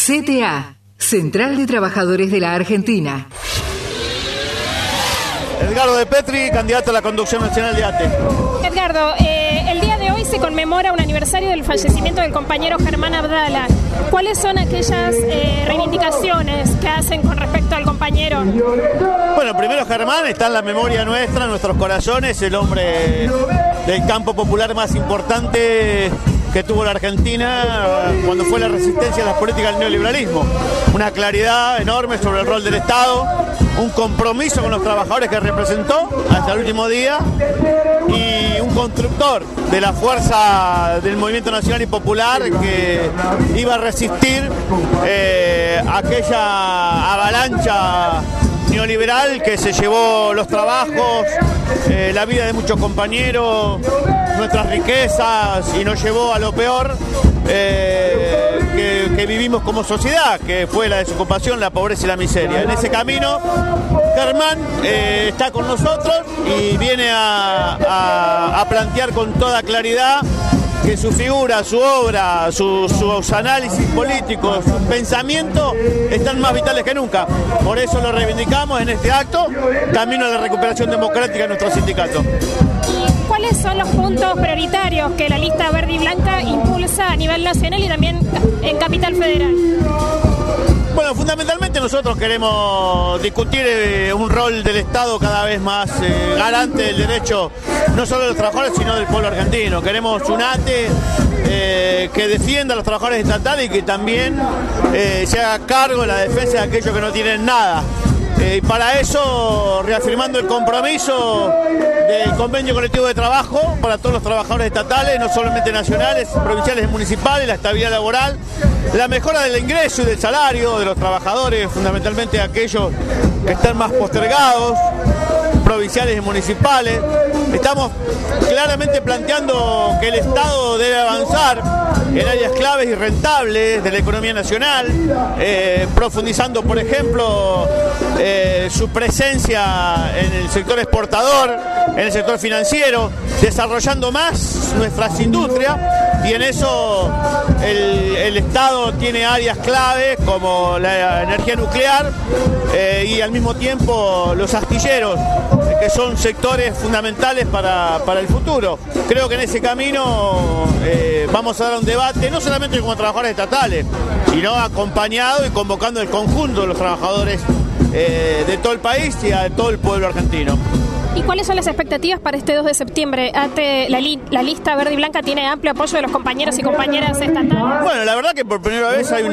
CTA, Central de Trabajadores de la Argentina. Edgardo de Petri, candidato a la conducción nacional de ATE. Edgardo, el día de hoy se conmemora un aniversario del fallecimiento del compañero Germán Abdala. ¿Cuáles son aquellas reivindicaciones que hacen con respecto al compañero? Bueno, primero Germán está en la memoria nuestra, en nuestros corazones, el hombre del campo popular más importante que tuvo la Argentina cuando fue la resistencia a las políticas del neoliberalismo. Una claridad enorme sobre el rol del Estado, un compromiso con los trabajadores que representó hasta el último día y un constructor de la fuerza del movimiento nacional y popular que iba a resistir aquella avalancha neoliberal que se llevó los trabajos, la vida de muchos compañeros, nuestras riquezas y nos llevó a lo peor que vivimos como sociedad, que fue la desocupación, la pobreza y la miseria. En ese camino, Germán está con nosotros y viene a plantear con toda claridad que su figura, su obra, sus análisis políticos, sus pensamientos están más vitales que nunca. Por eso lo reivindicamos en este acto, camino a la recuperación democrática de nuestro sindicato. ¿Cuáles son los puntos prioritarios que la lista verde y blanca impulsa a nivel nacional y también en Capital Federal? Bueno, fundamentalmente nosotros queremos discutir un rol del Estado cada vez más garante del derecho, no solo de los trabajadores, sino del pueblo argentino. Queremos un ATE que defienda a los trabajadores estatales y que también se haga cargo de la defensa de aquellos que no tienen nada. Y para eso, reafirmando el compromiso del convenio colectivo de trabajo para todos los trabajadores estatales, no solamente nacionales, provinciales y municipales, la estabilidad laboral, la mejora del ingreso y del salario de los trabajadores, fundamentalmente aquellos que están más postergados, provinciales y municipales. Estamos claramente planteando que el Estado debe avanzar en áreas claves y rentables de la economía nacional, profundizando, por ejemplo, su presencia en el sector exportador, en el sector financiero, desarrollando más nuestras industrias, y en eso el Estado tiene áreas claves como la energía nuclear y al mismo tiempo los astilleros, que son sectores fundamentales para el futuro. Creo que en ese camino vamos a dar un debate, no solamente como trabajadores estatales, sino acompañado y convocando el conjunto de los trabajadores de todo el país y a todo el pueblo argentino. ¿Y cuáles son las expectativas para este 2 de septiembre? La lista verde y blanca tiene amplio apoyo de los compañeros y compañeras estatales. Bueno, la verdad que por primera vez hay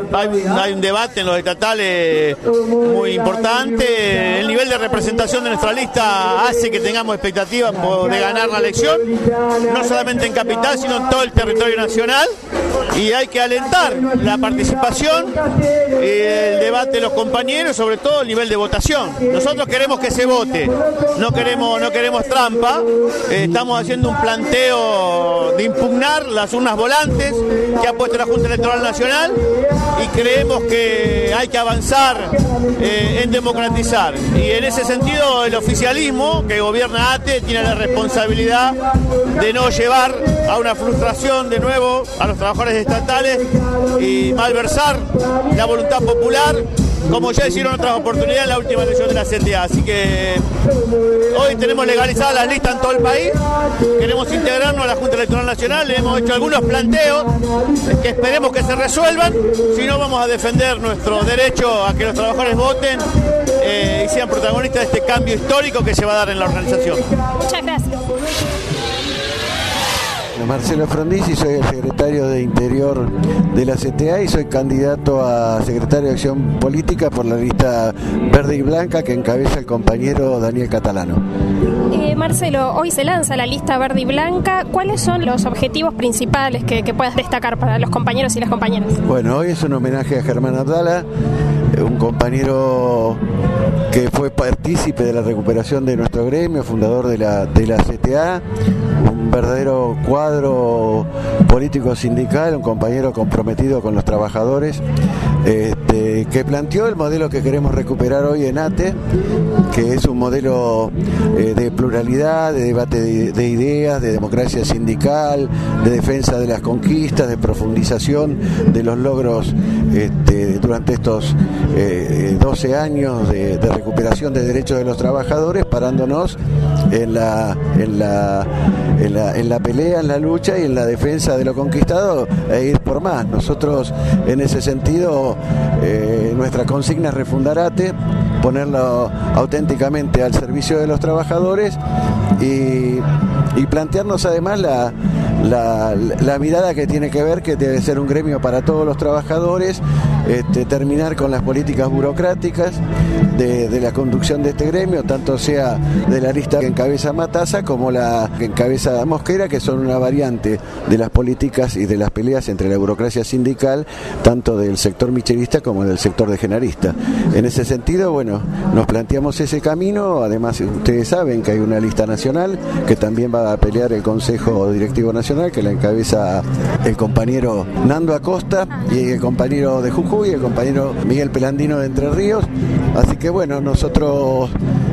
un debate en los estatales muy importante. El nivel de representación de nuestra lista hace que tengamos expectativas de ganar la elección, no solamente en Capital, sino en todo el territorio nacional. Y hay que alentar la participación, el debate de los compañeros, sobre todo el nivel de votación. Nosotros queremos que se vote, no queremos trampa. Estamos haciendo un planteo de impugnar las urnas volantes que ha puesto la Junta Electoral Nacional y creemos que hay que avanzar en democratizar. Y en ese sentido el oficialismo que gobierna ATE tiene la responsabilidad de no llevar a una frustración de nuevo a los trabajadores estatales y malversar la voluntad popular, como ya hicieron otras oportunidades en la última elección de la CTA. Así que hoy tenemos legalizadas las listas en todo el país, queremos integrarnos a la Junta Electoral Nacional, le hemos hecho algunos planteos que esperemos que se resuelvan, si no vamos a defender nuestro derecho a que los trabajadores voten y sean protagonistas de este cambio histórico que se va a dar en la organización. Muchas gracias. Marcelo Frondizi, soy el secretario de Interior de la CTA y soy candidato a secretario de Acción Política por la lista verde y blanca que encabeza el compañero Daniel Catalano. Marcelo, hoy se lanza la lista verde y blanca. ¿Cuáles son los objetivos principales que puedas destacar para los compañeros y las compañeras? Bueno, hoy es un homenaje a Germán Abdala, un compañero que fue partícipe de la recuperación de nuestro gremio, fundador de la CTA, un un verdadero cuadro político sindical, un compañero comprometido con los trabajadores, que planteó el modelo que queremos recuperar hoy en ATE, que es un modelo de pluralidad, de debate de ideas, de democracia sindical, de defensa de las conquistas, de profundización de los logros durante estos 12 años de recuperación de derechos de los trabajadores, parándonos en la pelea, en la lucha y en la defensa de lo conquistado e ir por más. Nosotros, en ese sentido, nuestra consigna es refundar ATE, ponerlo auténticamente al servicio de los trabajadores y plantearnos además la mirada que tiene que ver que debe ser un gremio para todos los trabajadores, terminar con las políticas burocráticas de la conducción de este gremio, tanto sea de la lista que encabeza Matassa como la que encabeza Mosquera, que son una variante de las políticas y de las peleas entre la burocracia sindical, tanto del sector michelista como del sector degenarista. En ese sentido, bueno, nos planteamos ese camino. Además, ustedes saben que hay una lista nacional que también va a pelear el Consejo Directivo Nacional, que la encabeza el compañero Nando Acosta y el compañero de Jujuy, el compañero Miguel Pelandino de Entre Ríos. Así que bueno, nosotros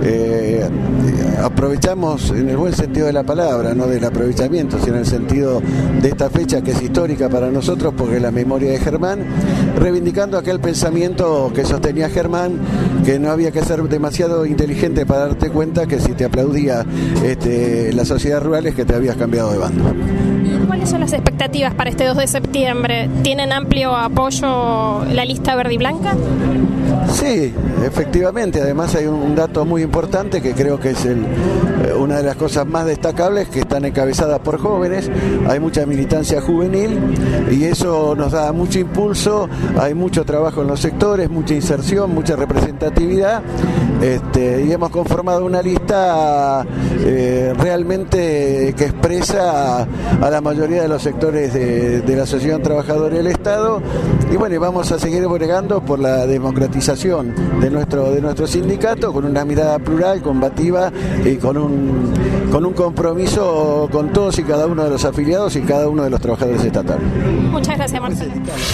aprovechamos en el buen sentido de la palabra, no del aprovechamiento, sino en el sentido de esta fecha que es histórica para nosotros porque es la memoria de Germán, reivindicando aquel pensamiento que sostenía Germán, que no había que ser demasiado inteligente para darte cuenta que si te aplaudía la sociedad rural es que te habías cambiado de bando. ¿Cuáles son las expectativas para este 2 de septiembre? ¿Tienen amplio apoyo la lista verde y blanca? Sí, efectivamente. Además hay un dato muy importante que creo que es una de las cosas más destacables, que están encabezadas por jóvenes. Hay mucha militancia juvenil y eso nos da mucho impulso. Hay mucho trabajo en los sectores, mucha inserción, mucha representatividad, y hemos conformado una lista realmente que expresa a la mayoría de los sectores de la sociedad trabajadora y del Estado. Y bueno, vamos a seguir bregando por la democratización de nuestro sindicato, con una mirada plural, combativa y con un compromiso con todos y cada uno de los afiliados y cada uno de los trabajadores estatales. Muchas gracias, Marcelo.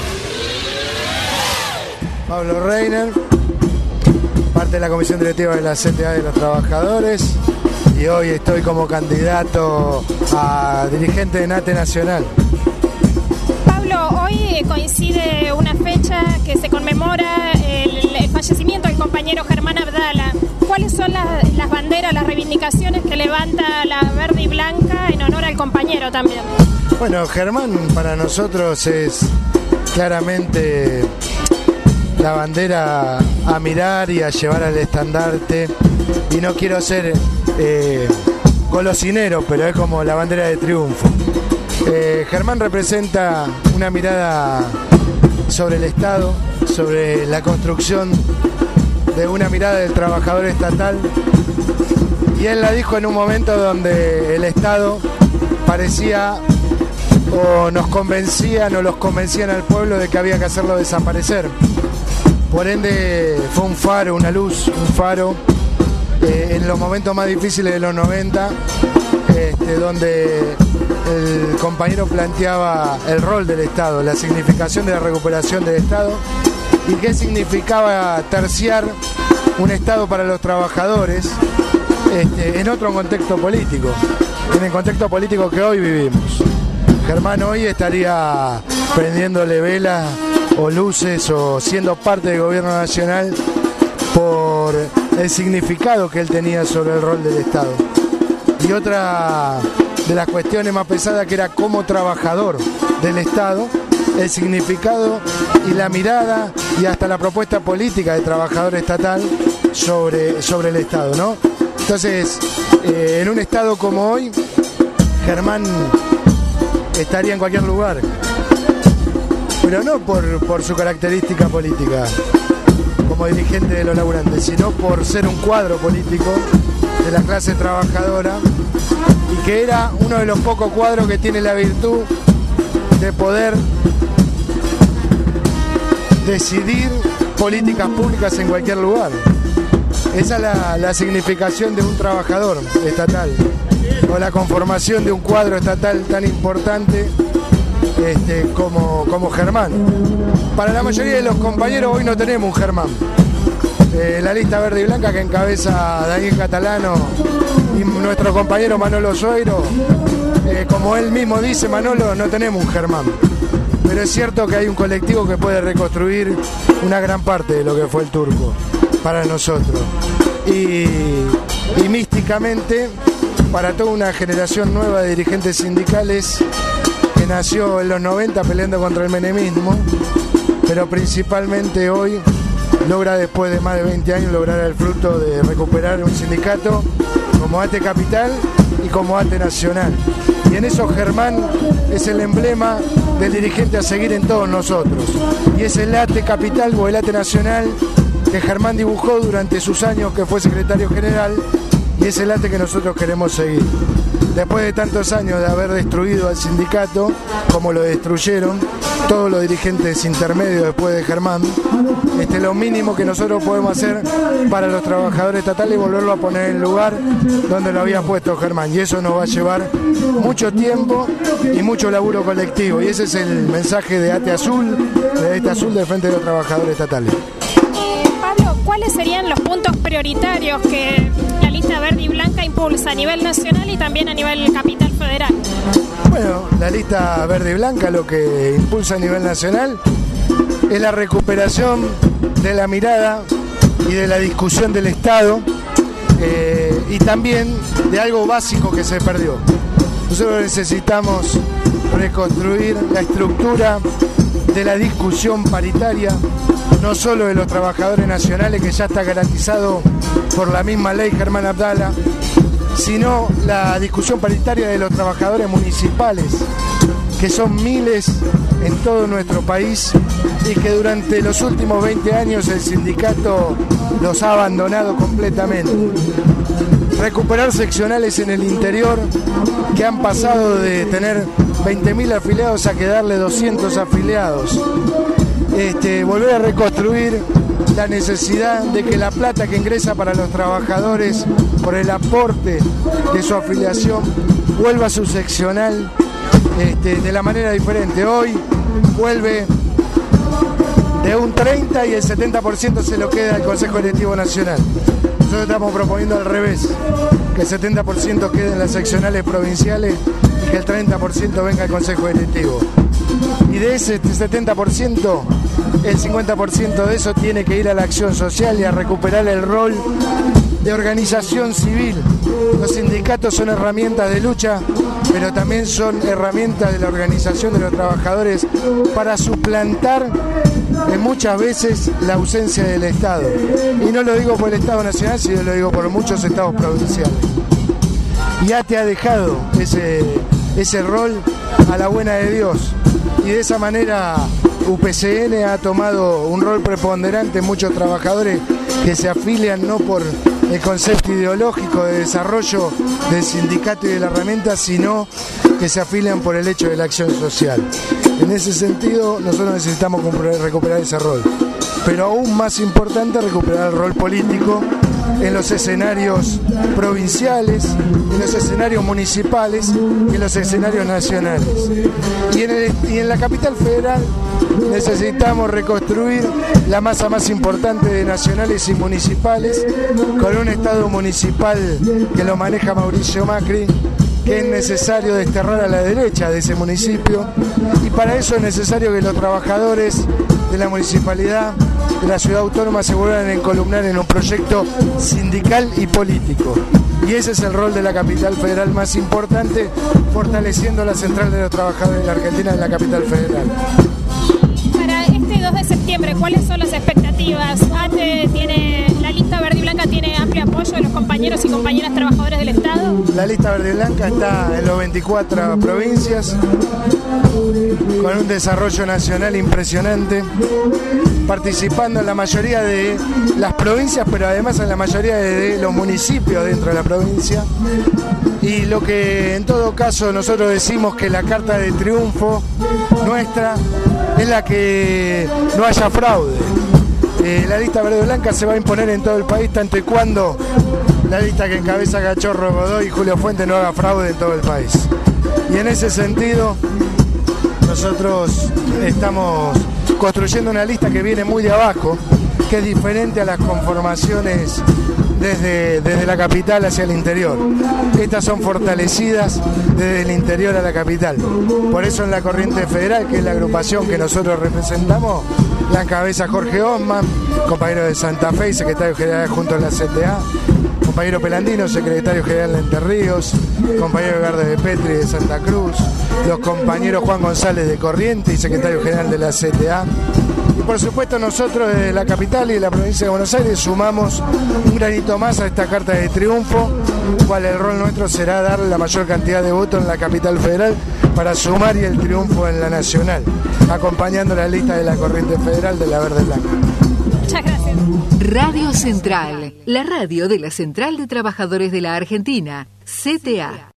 Pablo Reiner, parte de la Comisión Directiva de la CTA de los Trabajadores, y hoy estoy como candidato a dirigente de ATE Nacional. Pablo, hoy coincide una fecha que se conmemora el fallecimiento del compañero Germán Abdala. ¿Cuáles son las banderas, las reivindicaciones que levanta la verde y blanca en honor al compañero también? Bueno, Germán para nosotros es claramente la bandera a mirar y a llevar al estandarte, y no quiero ser golosinero, pero es como la bandera de triunfo. Germán representa una mirada sobre el Estado, sobre la construcción de una mirada del trabajador estatal, y él la dijo en un momento donde el Estado parecía o nos convencían o los convencían al pueblo de que había que hacerlo desaparecer. Por ende fue un faro, una luz, un faro en los momentos más difíciles de los 90, donde el compañero planteaba el rol del Estado, la significación de la recuperación del Estado y qué significaba terciar un Estado para los trabajadores en otro contexto político, en el contexto político que hoy vivimos. Germán hoy estaría prendiéndole velas o luces o siendo parte del gobierno nacional por el significado que él tenía sobre el rol del Estado. Y otra de las cuestiones más pesadas, que era como trabajador del Estado, el significado y la mirada y hasta la propuesta política de trabajador estatal sobre el Estado, ¿no? Entonces, en un Estado como hoy, Germán estaría en cualquier lugar, pero no por su característica política como dirigente de los laburantes, sino por ser un cuadro político de la clase trabajadora, y que era uno de los pocos cuadros que tiene la virtud de poder decidir políticas públicas en cualquier lugar. Esa es la significación de un trabajador estatal. con la conformación de un cuadro estatal tan importante como Germán. Para la mayoría de los compañeros hoy no tenemos un Germán. La lista verde y blanca que encabeza Daniel Catalano y nuestro compañero Manolo Sueiro, como él mismo dice, Manolo, no tenemos un Germán. Pero es cierto que hay un colectivo que puede reconstruir una gran parte de lo que fue el Turco para nosotros. Y místicamente, para toda una generación nueva de dirigentes sindicales que nació en los 90 peleando contra el menemismo, pero principalmente hoy logra, después de más de 20 años, lograr el fruto de recuperar un sindicato como ATE Capital y como ATE Nacional. Y en eso Germán es el emblema del dirigente a seguir en todos nosotros. Y es el ATE Capital o el ATE Nacional que Germán dibujó durante sus años que fue secretario general, y es el ATE que nosotros queremos seguir. Después de tantos años de haber destruido al sindicato, como lo destruyeron todos los dirigentes intermedios después de Germán, lo mínimo que nosotros podemos hacer para los trabajadores estatales es volverlo a poner en el lugar donde lo había puesto Germán, y eso nos va a llevar mucho tiempo y mucho laburo colectivo, y ese es el mensaje de ATE Azul, del Frente de los Trabajadores Estatales. Pablo, ¿cuáles serían los puntos prioritarios que la lista verde y blanca impulsa a nivel nacional y también a nivel capital federal? Bueno, la lista verde y blanca lo que impulsa a nivel nacional es la recuperación de la mirada y de la discusión del Estado, y también de algo básico que se perdió. Nosotros necesitamos reconstruir la estructura de la discusión paritaria, no solo de los trabajadores nacionales, que ya está garantizado por la misma ley Germán Abdala, sino la discusión paritaria de los trabajadores municipales, que son miles en todo nuestro país y que durante los últimos 20 años el sindicato los ha abandonado completamente. Recuperar seccionales en el interior que han pasado de tener 20.000 afiliados a quedarle 200 afiliados. Volver a reconstruir la necesidad de que la plata que ingresa para los trabajadores por el aporte de su afiliación vuelva a su seccional de la manera diferente. Hoy vuelve de un 30% y el 70% se lo queda al Consejo Directivo Nacional. Nosotros estamos proponiendo al revés, que el 70% quede en las seccionales provinciales y que el 30% venga al Consejo Directivo. Y de ese 70%, el 50% de eso tiene que ir a la acción social y a recuperar el rol de organización civil. Los sindicatos son herramientas de lucha, pero también son herramientas de la organización de los trabajadores para suplantar muchas veces la ausencia del Estado. Y no lo digo por el Estado Nacional, sino lo digo por muchos estados provinciales. Y ATE ha dejado ese rol a la buena de Dios. Y de esa manera UPCN ha tomado un rol preponderante en muchos trabajadores que se afilian no por el concepto ideológico de desarrollo del sindicato y de la herramienta, sino que se afilian por el hecho de la acción social. En ese sentido, nosotros necesitamos recuperar ese rol. Pero aún más importante, recuperar el rol político en los escenarios provinciales, en los escenarios municipales y en los escenarios nacionales. Y en la capital federal necesitamos reconstruir la masa más importante de nacionales y municipales, con un Estado municipal que lo maneja Mauricio Macri, que es necesario desterrar a la derecha de ese municipio, y para eso es necesario que los trabajadores de la municipalidad, de la ciudad autónoma, se vuelvan a encolumnar en un proyecto sindical y político. Y ese es el rol de la capital federal más importante, fortaleciendo la central de los trabajadores de la Argentina en la capital federal. Para este 2 de septiembre, ¿cuáles son las expectativas? La lista verde y blanca tiene amplio apoyo de los compañeros y compañeras trabajadores del Estado. La lista verde y blanca está en los 24 provincias, con un desarrollo nacional impresionante, participando en la mayoría de las provincias, pero además en la mayoría de los municipios dentro de la provincia. Y lo que en todo caso nosotros decimos que la carta de triunfo nuestra es la que no haya fraude. La lista verde y blanca se va a imponer en todo el país, tanto y cuando la lista que encabeza Cachorro Godoy y Julio Fuentes no haga fraude en todo el país. Y en ese sentido, nosotros estamos construyendo una lista que viene muy de abajo, que es diferente a las conformaciones desde la capital hacia el interior. Estas son fortalecidas desde el interior a la capital. Por eso en la Corriente Federal, que es la agrupación que nosotros representamos, la encabeza Jorge Osman, compañero de Santa Fe y secretario general junto a la CTA, compañero Pelandino, secretario general de Entre Ríos, compañero Edgardo de Petri de Santa Cruz, los compañeros Juan González de Corrientes y secretario general de la CTA. Y por supuesto nosotros desde la capital y de la provincia de Buenos Aires sumamos un granito más a esta carta de triunfo, cual el rol nuestro será darle la mayor cantidad de votos en la capital federal para sumar y el triunfo en la nacional, acompañando la lista de la Corriente Federal de la Verde Blanca. Muchas gracias. Radio Central, la radio de la Central de Trabajadores de la Argentina, CTA.